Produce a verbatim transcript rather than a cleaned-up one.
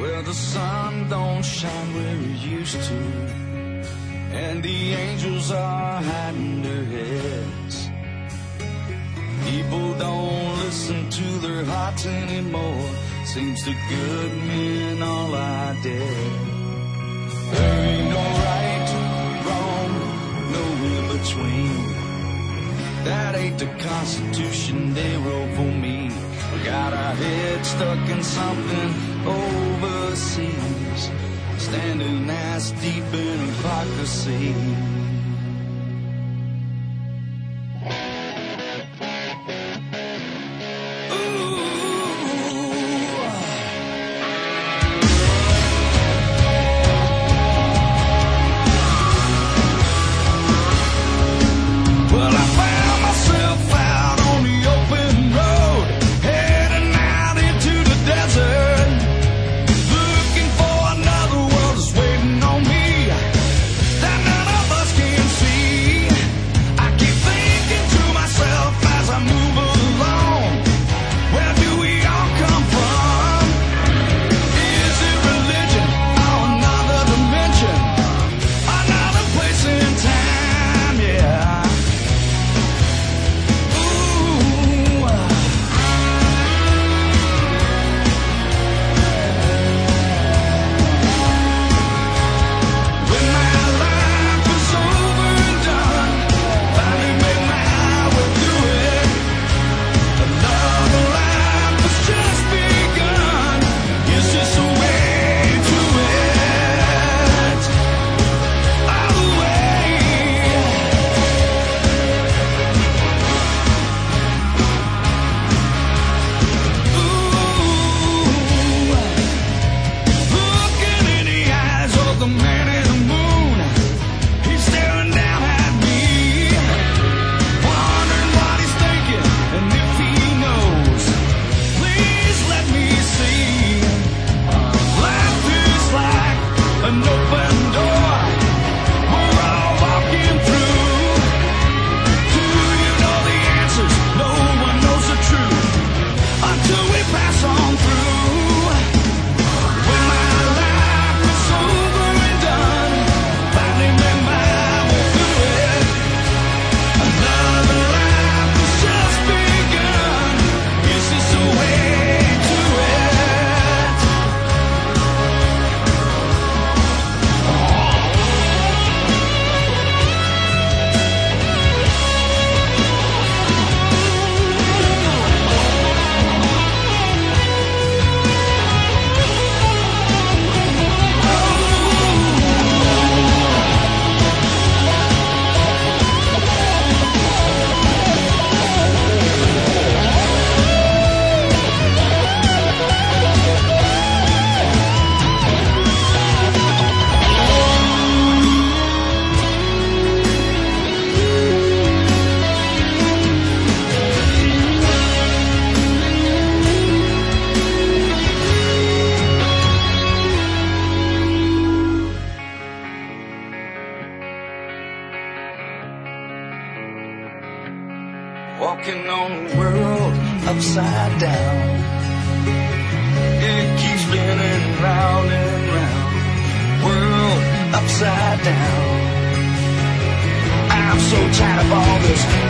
where the sun don't shine where it used to, and the angels are hiding their heads. People don't listen to their hearts anymore. Seems the good men all are dead. There ain't no right, wrong, no in between. That ain't the Constitution they wrote for me. We got our heads stuck in something overseas, standing ass deep in hypocrisy. Walking on the world upside down. It keeps spinning round and round. World upside down. I'm so tired of all this